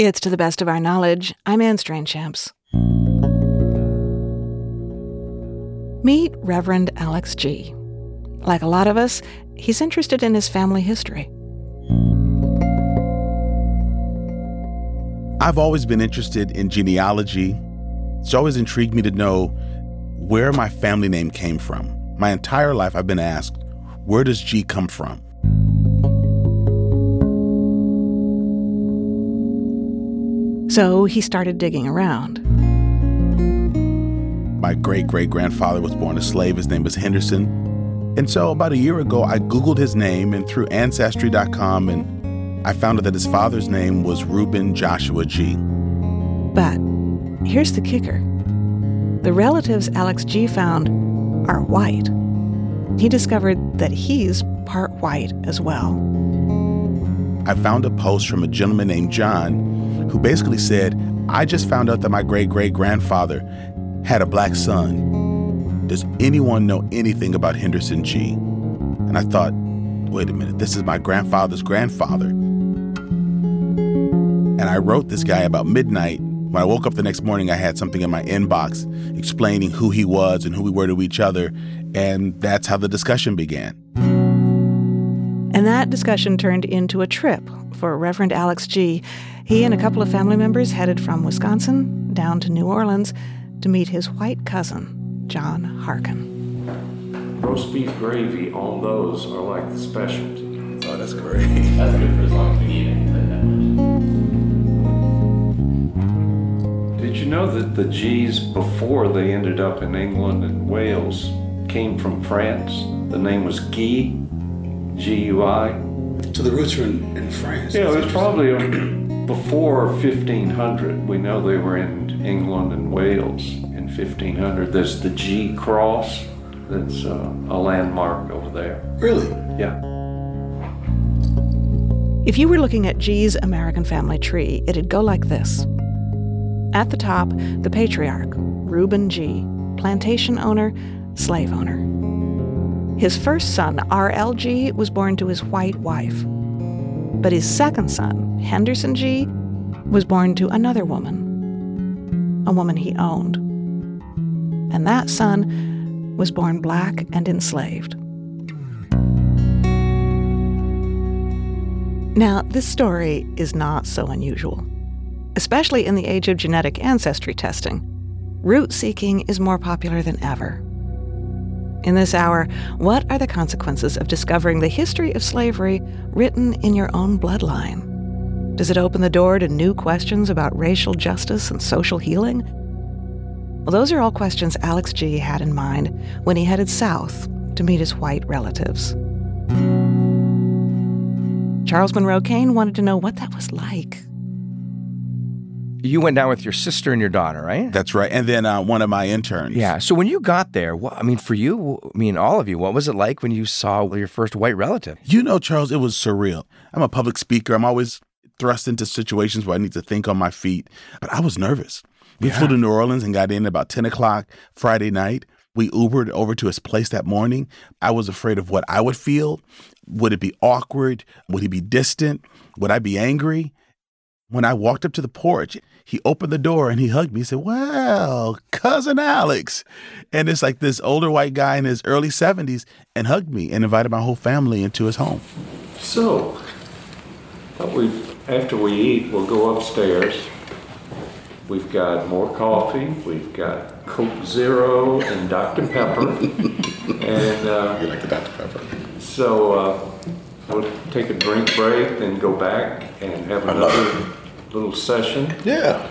It's To the Best of Our Knowledge. I'm Anne Strainchamps. Meet Reverend Alex G. Like a lot of us, he's interested in his family history. I've always been interested in genealogy. It's always intrigued me to know where my family name came from. My entire life I've been asked, where does G come from? So he started digging around. My great-great-grandfather was born a slave. His name was Henderson. And so about a year ago, I Googled his name and through Ancestry.com, and I found out that his father's name was Reuben Joshua G. But here's the kicker. The relatives Alex G found are white. He discovered that he's part white as well. I found a post from a gentleman named John who basically said, I just found out that my great-great-grandfather had a black son. Does anyone know anything about Henderson G? And I thought, wait a minute, this is my grandfather's grandfather. And I wrote this guy about midnight. When I woke up the next morning, I had something in my inbox explaining who he was and who we were to each other. And that's how the discussion began. And that discussion turned into a trip for Reverend Alex G. He and a couple of family members headed from Wisconsin down to New Orleans to meet his white cousin, John Harkin. Roast beef gravy, all those are like the specialty. Oh, that's great. That's good for as long as we eat it. Did you know that the G's, before they ended up in England and Wales, came from France? The name was Guy, G-U-I. So the roots are in France. Yeah, it was probably before 1500. We know they were in England and Wales in 1500. There's the G cross. That's a landmark over there. Really? Yeah. If you were looking at G's American family tree, it'd go like this. At the top, the patriarch, Reuben G., plantation owner, slave owner. His first son, R.L.G., was born to his white wife. But his second son, Henderson G., was born to another woman, a woman he owned. And that son was born black and enslaved. Now, this story is not so unusual. Especially in the age of genetic ancestry testing, root-seeking is more popular than ever. In this hour, what are the consequences of discovering the history of slavery written in your own bloodline? Does it open the door to new questions about racial justice and social healing? Well, those are all questions Alex G. had in mind when he headed south to meet his white relatives. Charles Monroe Kane wanted to know what that was like. You went down with your sister and your daughter, right? That's right. And then one of my interns. Yeah. So when you got there, for you, all of you, what was it like when you saw your first white relative? You know, Charles, it was surreal. I'm a public speaker. I'm always thrust into situations where I need to think on my feet. But I was nervous. We flew to New Orleans and got in about 10 o'clock Friday night. We Ubered over to his place that morning. I was afraid of what I would feel. Would it be awkward? Would he be distant? Would I be angry? When I walked up to the porch, he opened the door and he hugged me. He said, well, Cousin Alex. And it's like this older white guy in his early 70s and hugged me and invited my whole family into his home. So, after we eat, we'll go upstairs. We've got more coffee. We've got Coke Zero and Dr. Pepper. And You like the Dr. Pepper? So we'll take a drink break, then go back and have another little session. Yeah.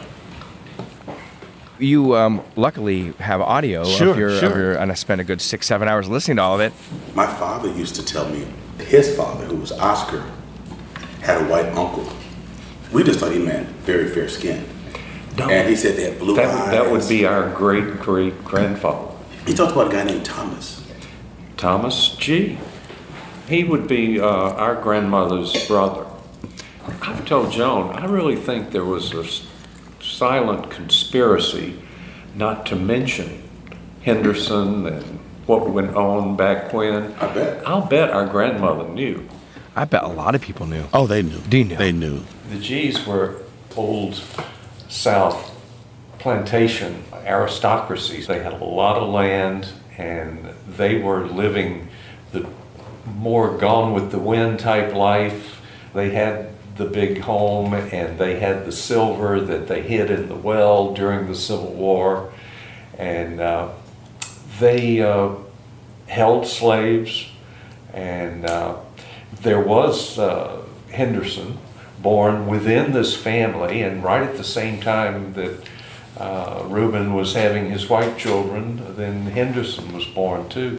You luckily have audio of your, and I spent a good 6-7 hours listening to all of it. My father used to tell me his father, who was Oscar, had a white uncle. We just thought he meant very fair skin. No. And he said they had blue eyes. That would be our great-great-grandfather. He talked about a guy named Thomas. Thomas G. He would be our grandmother's brother. I've told Joan, I really think there was a silent conspiracy not to mention Henderson and what went on back when. I bet. I'll bet our grandmother knew. I bet a lot of people knew. Oh, they knew. They knew. They knew. The G's were old South plantation aristocracies. They had a lot of land, and they were living the more gone with the wind type life. They had the big home, and they had the silver that they hid in the well during the Civil War, and they held slaves, and there was Henderson born within this family, and right at the same time that Reuben was having his white children, then Henderson was born too.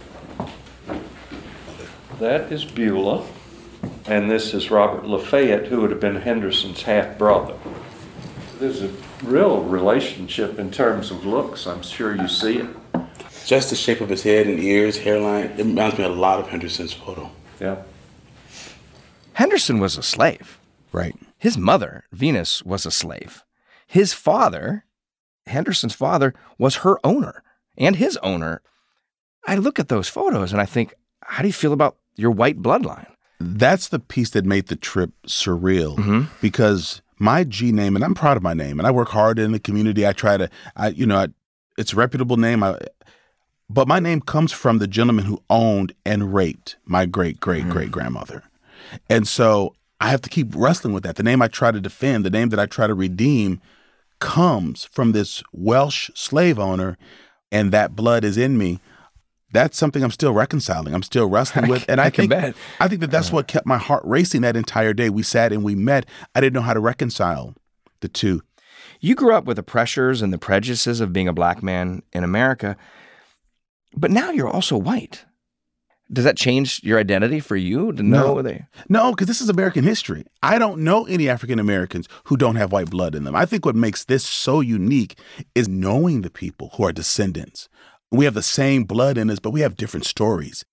That is Beulah, and this is Robert Lafayette, who would have been Henderson's half-brother. There's a real relationship in terms of looks. I'm sure you see it. Just the shape of his head and ears, hairline, it reminds me a lot of Henderson's photo. Yeah. Henderson was a slave. Right. His mother, Venus, was a slave. His father, Henderson's father, was her owner and his owner. I look at those photos and I think, how do you feel about your white bloodline? That's the piece that made the trip surreal, because my G name, and I'm proud of my name, and I work hard in the community. I try to, it's a reputable name, but my name comes from the gentleman who owned and raped my great-great-great-grandmother. And so I have to keep wrestling with that. The name I try to defend, the name that I try to redeem, comes from this Welsh slave owner, and that blood is in me. That's something I'm still reconciling. I'm still wrestling with. And I think that that's what kept my heart racing that entire day. We sat and we met. I didn't know how to reconcile the two. You grew up with the pressures and the prejudices of being a black man in America, but now you're also white. Does that change your identity for you to know? No, because this is American history. I don't know any African Americans who don't have white blood in them. I think what makes this so unique is knowing the people who are descendants. We have the same blood in us, but we have different stories.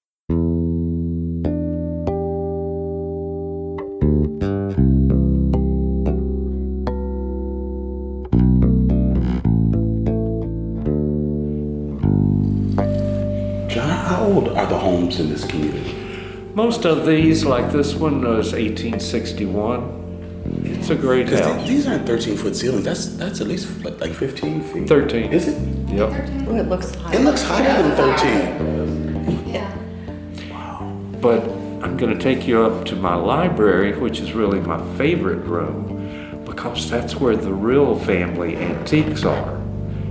John, how old are the homes in this community? Most of these, like this one, was 1861. It's a great house. These aren't 13-foot ceilings. That's at least like 15 feet. 13. Is it? Yep. Oh, it looks higher. It looks higher than 13. Yeah. But I'm going to take you up to my library, which is really my favorite room, because that's where the real family antiques are.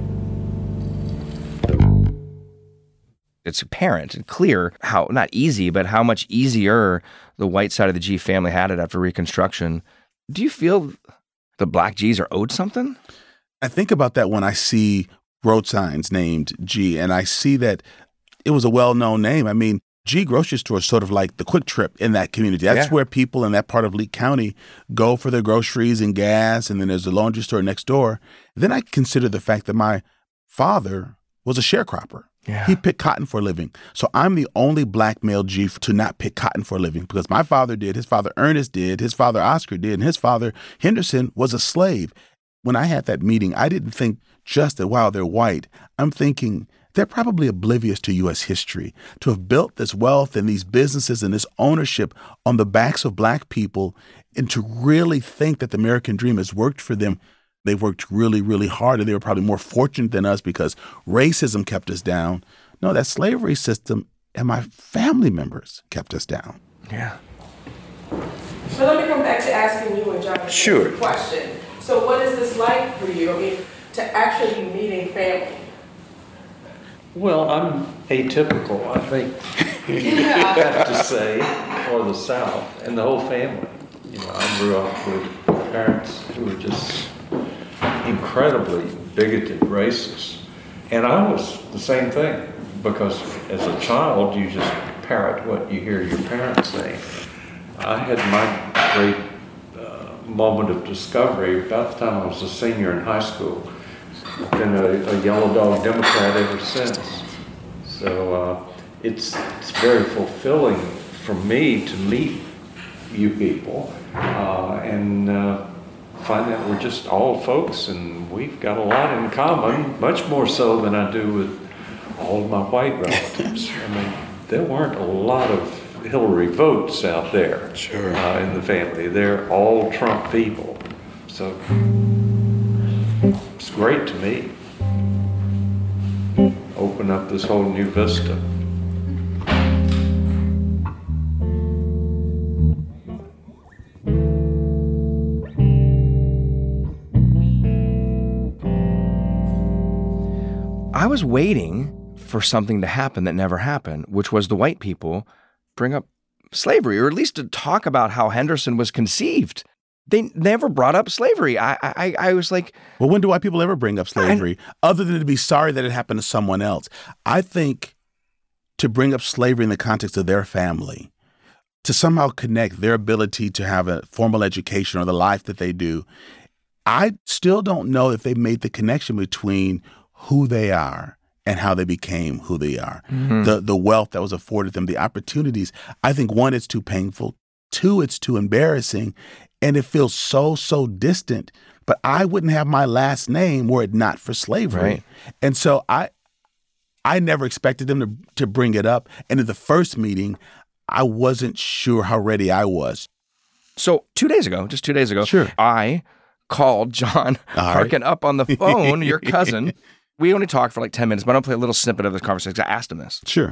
It's apparent and clear how, not easy, but how much easier the white side of the G family had it after Reconstruction. Do you feel the black G's are owed something? I think about that when I see road signs named G, and I see that it was a well-known name. I mean, G grocery store is sort of like the Quick Trip in that community. That's where people in that part of Lee County go for their groceries and gas, and then there's a laundry store next door. Then I consider the fact that my father was a sharecropper. Yeah. He picked cotton for a living. So I'm the only black male G to not pick cotton for a living, because my father did, his father Ernest did, his father Oscar did, and his father Henderson was a slave. When I had that meeting, I didn't think just that, wow, they're white. I'm thinking they're probably oblivious to U.S. history, to have built this wealth and these businesses and this ownership on the backs of black people, and to really think that the American dream has worked for them. They've worked really, really hard, and they were probably more fortunate than us because racism kept us down. No, that slavery system and my family members kept us down. Yeah. So let me come back to asking you and John Sure. a question. So what is this like for you? I mean, to actually be meeting family? Well, I'm atypical, I think you have to say, for the South and the whole family. You know, I grew up with parents who were just incredibly bigoted racists. And I was the same thing, because as a child, you just parrot what you hear your parents say. I had my great moment of discovery about the time I was a senior in high school. I've been a yellow dog Democrat ever since. So it's very fulfilling for me to meet you people and find that we're just all folks, and we've got a lot in common, much more so than I do with all of my white relatives. I mean, there weren't a lot of Hillary votes out there in the family. They're all Trump people. So it's great to me. Open up this whole new vista. I was waiting for something to happen that never happened, which was the white people bring up slavery, or at least to talk about how Henderson was conceived. They never brought up slavery. I was like... Well, when do white people ever bring up slavery, other than to be sorry that it happened to someone else? I think to bring up slavery in the context of their family, to somehow connect their ability to have a formal education or the life that they do, I still don't know if they made the connection between who they are and how they became who they are. Mm-hmm. The wealth that was afforded them, the opportunities. I think, one, it's too painful. Two, it's too embarrassing. And it feels so distant. But I wouldn't have my last name were it not for slavery. Right. And so I never expected them to bring it up. And in the first meeting, I wasn't sure how ready I was. So 2 days ago, just 2 days ago, sure, I called John Harkin up on the phone, your cousin. We only talked for like 10 minutes, but I'll play a little snippet of this conversation because I asked him this. Sure.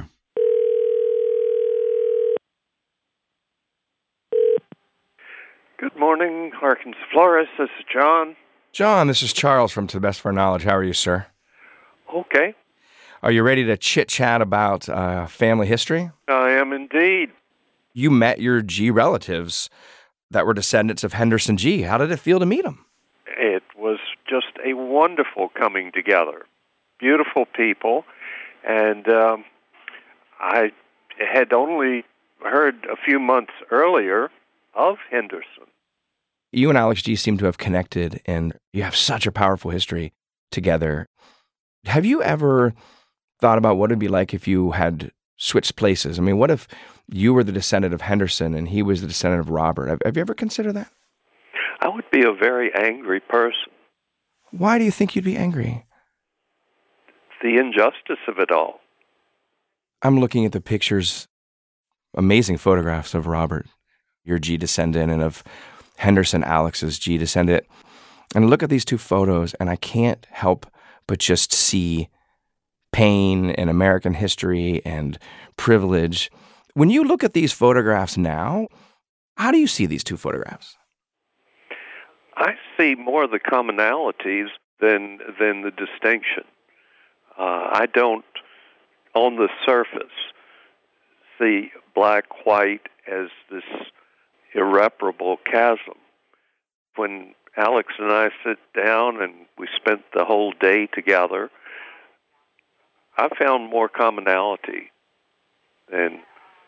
Good morning, Harkins Flores. This is John. John, this is Charles from To the Best of Our Knowledge. How are you, sir? Okay. Are you ready to chit-chat about family history? I am indeed. You met your G relatives that were descendants of Henderson G. How did it feel to meet them? It was just a wonderful coming together. Beautiful people. And I had only heard a few months earlier of Henderson. You and Alex G seem to have connected, and you have such a powerful history together. Have you ever thought about what it'd be like if you had switched places? I mean, what if you were the descendant of Henderson and he was the descendant of Robert? Have you ever considered that? I would be a very angry person. Why do you think you'd be angry? The injustice of it all. I'm looking at the pictures, amazing photographs of Robert, your G descendant, and of Henderson, Alex's G descendant. And I look at these two photos, and I can't help but just see pain and American history and privilege. When you look at these photographs now, how do you see these two photographs? I see more of the commonalities than the distinction. I don't, on the surface, see black-white as this irreparable chasm. When Alex and I sit down and we spent the whole day together, I found more commonality than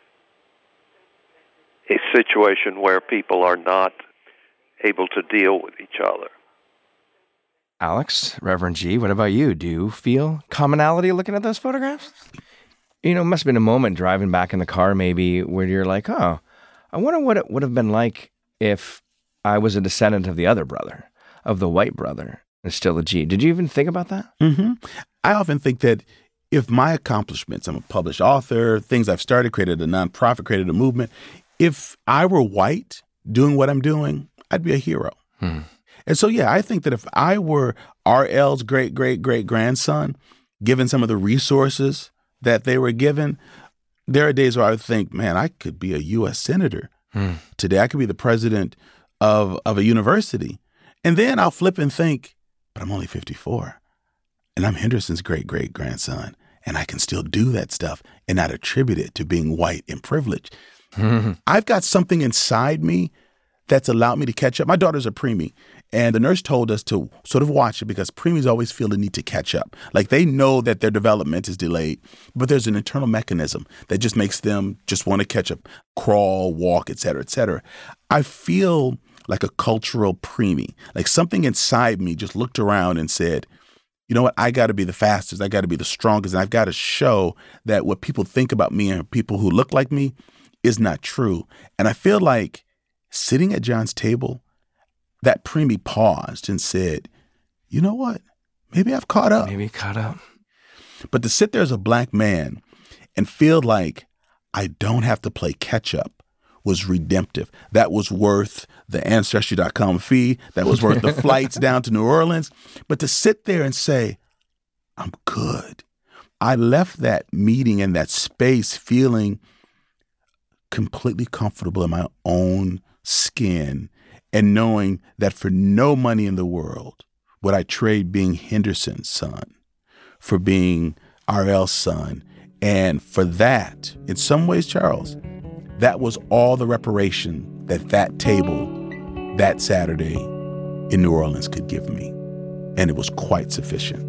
a situation where people are not able to deal with each other. Alex, Reverend G, what about you? Do you feel commonality looking at those photographs? You know, it must have been a moment driving back in the car maybe where you're like, oh, I wonder what it would have been like if I was a descendant of the other brother, of the white brother, and still a G. Did you even think about that? Mm-hmm. I often think that if my accomplishments, I'm a published author, things I've started, created a nonprofit, created a movement, if I were white doing what I'm doing, I'd be a hero. Hmm. And so, yeah, I think that if I were R.L.'s great-great-great-grandson, given some of the resources that they were given, there are days where I would think, man, I could be a U.S. senator. Today I could be the president of a university. And then I'll flip and think, but I'm only 54, and I'm Henderson's great-great-grandson, and I can still do that stuff and not attribute it to being white and privileged. I've got something inside me that's allowed me to catch up. My daughter's a preemie, and the nurse told us to sort of watch it because preemies always feel the need to catch up. Like they know that their development is delayed, but there's an internal mechanism that just makes them just want to catch up, crawl, walk, et cetera, et cetera. I feel like a cultural preemie, like something inside me just looked around and said, you know what, I got to be the fastest, I got to be the strongest, and I've got to show that what people think about me and people who look like me is not true. And I feel like sitting at John's table, that preemie paused and said, you know what? Maybe I've caught up. Maybe caught up. But to sit there as a black man and feel like I don't have to play catch up was redemptive. That was worth the Ancestry.com fee. That was worth the flights down to New Orleans. But to sit there and say, I'm good. I left that meeting and that space feeling completely comfortable in my own skin and knowing that for no money in the world would I trade being Henderson's son for being RL's son. And for that, in some ways, Charles, that was all the reparation that table that Saturday in New Orleans could give me. And it was quite sufficient.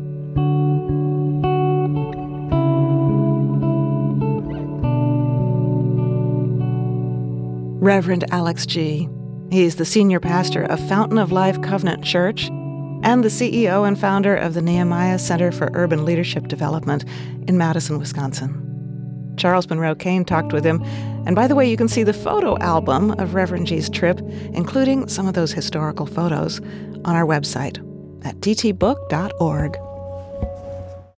Reverend Alex Gee. He's the senior pastor of Fountain of Life Covenant Church and the CEO and founder of the Nehemiah Center for Urban Leadership Development in Madison, Wisconsin. Charles Monroe Kane talked with him. And by the way, you can see the photo album of Reverend Gee's trip, including some of those historical photos, on our website at ttbook.org.